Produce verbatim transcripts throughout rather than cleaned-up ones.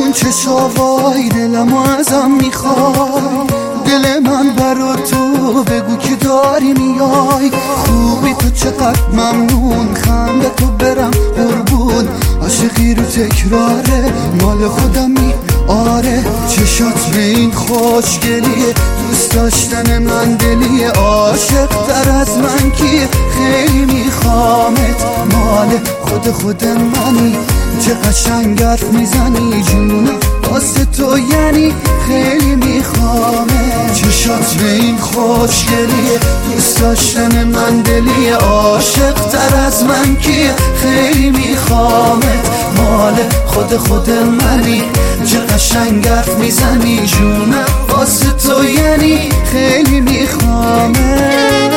اون چشاوای دلمو ازم میخوای، دل من برا تو بگو که داری میای. خوبی تو چقدر ممنون، خنده تو برم قربون، عاشقی رو تکراره مال خودمی آره. چشات به این خوشگلیه، دوست داشتن من دلیه، عاشق تر از من کیه، خیلی میخوامت مال خود خود منی. چه قشنگ حرف میزنی جونم واسه تو یعنی خیلی میخوامت. چشات به این خوشگلیه، دوست داشتن من دلیه، عاشق تر از من کیه، خیلی میخوامت مال خود خود منی. چه قشنگ حرف میزنی جونم واسه تو یعنی خیلی میخوامت.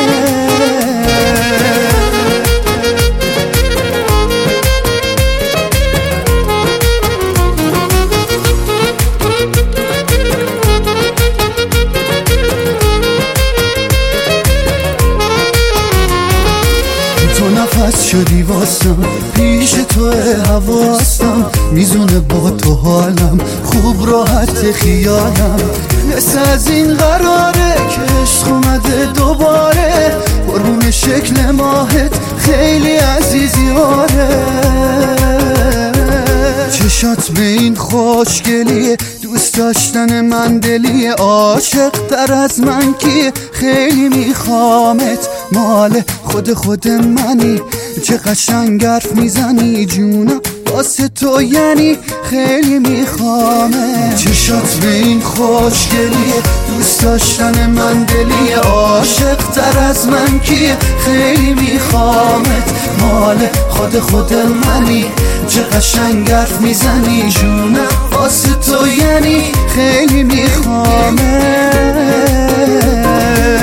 تو نفس شدی واسم، پیش تو حواسم میزونه با تو حالم، خوب راحت خیالم. مثل از این قراره که عشق اومده دوباره، قربون شکل ماهت خیلی عزیزی آره. چشات به این خوشگلیه، دوست داشتن من دلیه، عاشق تر از من کیه، خیلی میخوامت مال خود خود منی. چه قشنگ حرف میزنی جونم واسه تو یعنی خیلی میخوامت. چشات به این خوشگلیه، دوست داشتن من دلیه، عاشق تر از من کیه، خیلی میخوامت مال خود خود منی. چه قشنگ حرف میزنی جونم واسه تو یعنی خیلی میخوامت.